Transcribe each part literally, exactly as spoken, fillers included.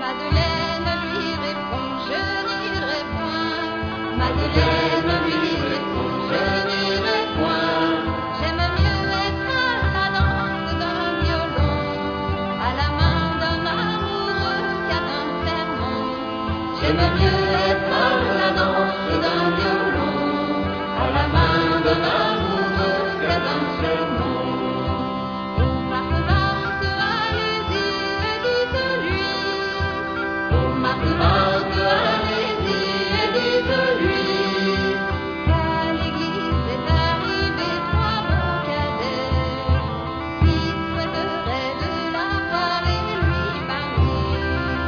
Madeleine lui répond, je n'irai point. Madeleine lui répond, je n'irai point. J'aime mieux être à la danse d'un violon, à la main d'un amoureux qu'à d'un sermon. J'aime mieux être à la danse d'un violon, à la main d'un amoureux qu'à d'un sermon. Oh Marthe, Marthe, allez-y et dites-lui. Oh Marthe, Marthe, allez-y et dites-lui qu'à l'église est arrivé trois beaux cadets qui souhaiteraient de la voir et lui parler.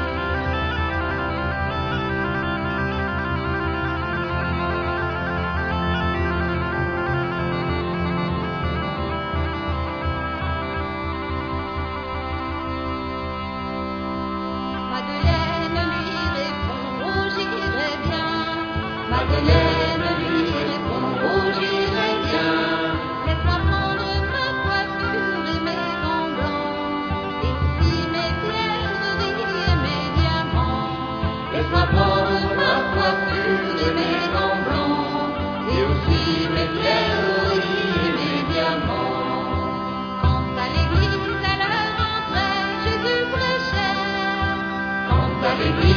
Madeleine lui répond, oh j'irai bien. Madeleine lui répond, oh j'irai bien. Laisse-moi prendre ma coiffure et mes gants blancs, et aussi mes pierreries et mes diamants. Laisse-moi prendre ma coiffure et mes gants blancs, et aussi mes pierreries et mes diamants. Quand à l'église à l'heure entrée, Jésus prêchait. Quand à l'église